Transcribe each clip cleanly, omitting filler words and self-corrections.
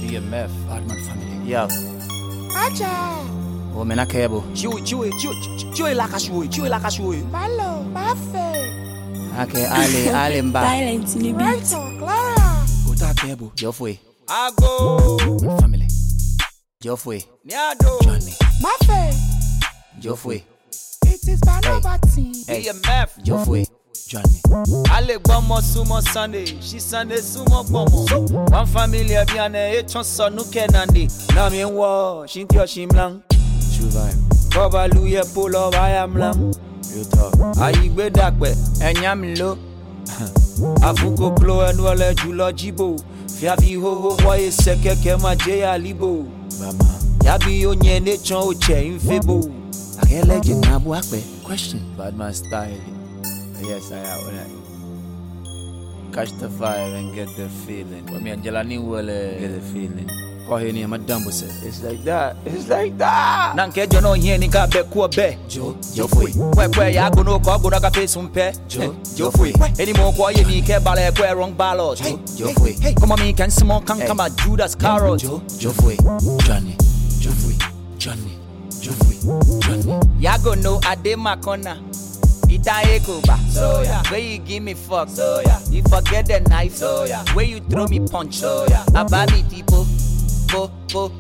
EMF, Badman family. Yo. Aja. Oh, mena kebo. Chewy lakashuwe. Malo, Mafe. Okay, ale mba. Silence in the beat. Rachel, Clara. Ota kebo. Jofwe. Ago. Family. Jofwe. Niado. Johnny. Mafe. Jofwe. It is Banobati. EMF. Jofwe. Johnny. Ale gbomo sumo Sunday. She Sunday sumo gbomo. One family abiane echon sonu kenande. Na mi nwo, shintio shimlang. True vibe. Baba luye pull bayamlang. Real talk. Ayigbe dakpe, enyam lo. Afuko klo enwole julo jibo. Fiafi ho waye sekeke ma jeya libo. Mama. Yabi onye nechon oche infebo. Okay, legend na bu akpe. Question. Badman style. Yes, I have. When I catch the vibe and get the feeling. But me and Jelani will get the feeling. Call here near Madame Busse. It's like that. Nanke jono here ni ka be ku be. Jofwe. Kwe ya go no ko go na ka face umpe. Jofwe. Any more ko ye ni ke bale kwe wrong ballot. Jofwe. Come on me can small can come at Judas Carrot. Jofwe. Johnny. Jofwe. Johnny. Jofwe. Johnny. Ya go no ade makona. Ita ekoba. So yeah. Where you give me fuck. So yeah. You forget the knife. So yeah. Where you throw me punch. So yeah. Ababi tipo. Po.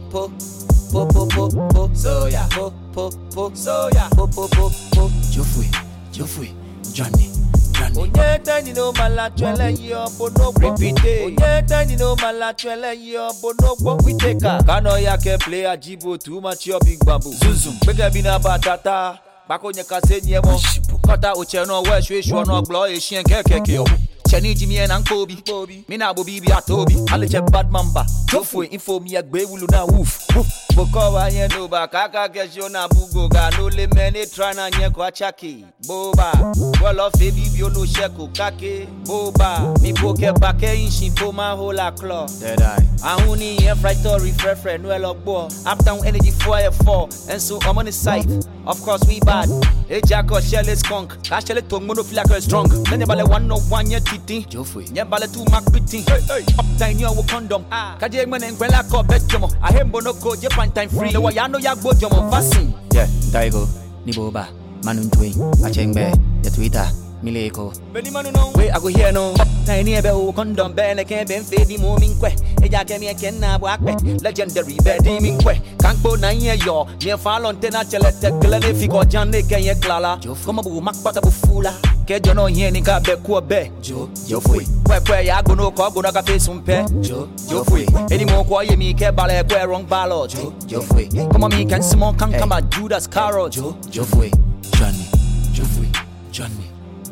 So yeah. Po. So yeah. Po. Jofwe. Johnny. Onye tani no mala twele yo bono repeat. Onye tani no mala twele yo bono gbo we take her. Kano ya ke play ajibo too much your big bamboo. Zuzum. Beke bina batata. Bako nye kase nye mo. Kota uche no we shwe no glo e shien keke yo. Cheni Jimmy and Kobe. Mina bobi bi atobi. Aleche bad mamba. Jofwe info mi agbe wulu na woof. Boko wa nye no ba kaka kesho na bugo ga no le mene try na nye kwa chaki. Boba. Wolo fe bibio no sheko kake. Boba. Mi poke bake inshi po ma hola claw. Dead eye. Ahuni ye fry story frefre no elogbo. Uptown energy 4F4. And so I'm on the site. Of course we bad. Ejako shell is skunk. Kashele tong mono feel like strong. Then bale 101 ye titi. Jofwe. Nye bale 2 mak piti. Uptown yo wo condom. Kaje ngene ngwela ko betjomo. Ahembo no ko je find time free. No wa ya no ya gbo jomo vaccine. Yeah, Daigo. Niboba. Manuntwe. Achengbe. The Twitter. Mileko. Beni manu no. We I go here no. Tiny ebe o condom be na ken ben fe di mo minkwe. Eja ke mi ken na bo akpe. Legendary be di minkwe. Kankpo na ye yo. Me falon te na chele te glene fi ko jan ne ken ye klala. Come bu makpata bu fula. Ke jono here ni ka be ku be. Jofwe. Kwe ya go no ko go na ka face umpe. Jofwe. Any more ko ye mi ke bale kwe wrong ballot. Jofwe. Come on me can small can come at Judas Carrot. Jofwe. Johnny. Jofwe. Johnny.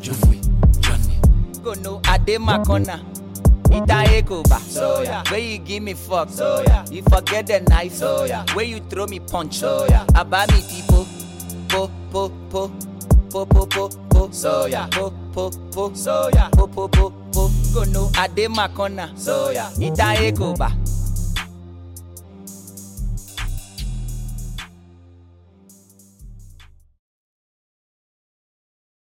Go no ade makona. Ita ekoba. So yeah. Where you give me fuck. So yeah. You forget the knife. So yeah. Where you throw me punch. So yeah. Abami tipo. Po. So yeah. Po. So yeah. Po. Go no ade makona. So yeah. Ita ekoba.